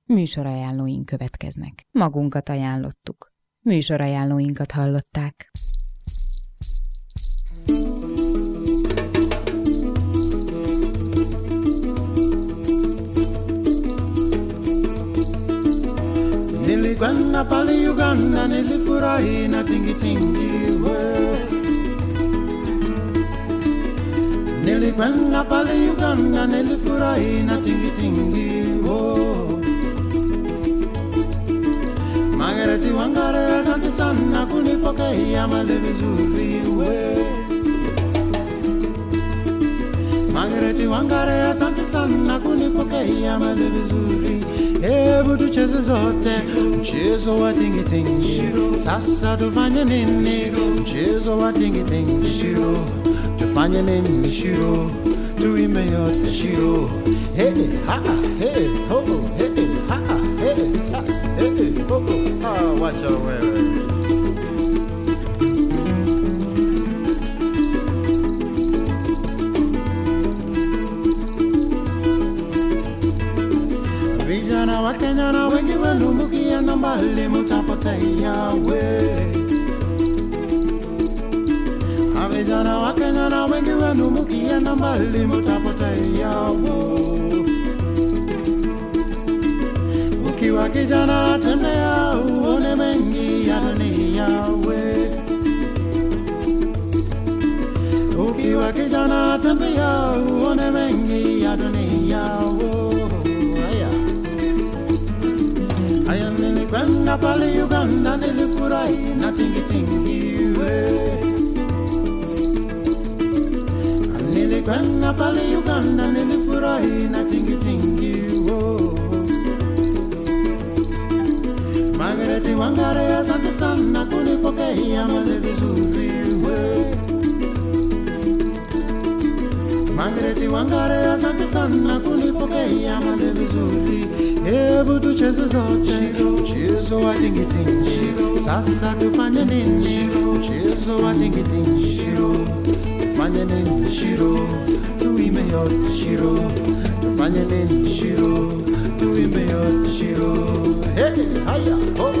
Műsorajánlóink következnek. Magunkat ajánlottuk. Műsorajánlóinkat hallották. Nilikwenda pale Uganda, nilifurahi na tingi tingi we. Nilikwenda pale Uganda, nilifurahi na tingi tingi wo. Margareti Wangare, asante sana kunipokea mali vizuri we. Margareti Wangare, asante sana kunipokea mali vizuri. Hebu tucheze zote mchezo wa tingi tingi. Sasa tufanye nini? Mchezo wa tingi tingi. Tufanye nini shiro? Tuimbe yote shiro. Hey ha hey ho hey ha hey ha hey ho. Ah, wacha wewe. Vijana wa Kenya na wengi wenu mkienda mbali mtapotea we. Vijana wa Kenya na wengi wenu mkienda mbali mtapotea wo. Ukiwa kijana tembea uone mengi ya dunia we. Ukiwa kijana tembea uone mengi ya dunia wo. Aya nilikwenda pale Uganda, nilifurahi na tingi tingi we. Nilikwenda pale Uganda, nilifurahi na tingi tingi wo. Margareti Wangare, asante sana kunipokea mali vizuri we. Margareti Wangare, asante sana kunipokea mali vizuri. Hebu tucheze zote mchezo wa tingi tingi. Sasa tufanye nini? Mchezo wa tingi tingi. Tufanye nini shiro? Tuimbe yote shiro. Tufanye nini shiro? Tuimbe yote shiro. Hey, haya, ho.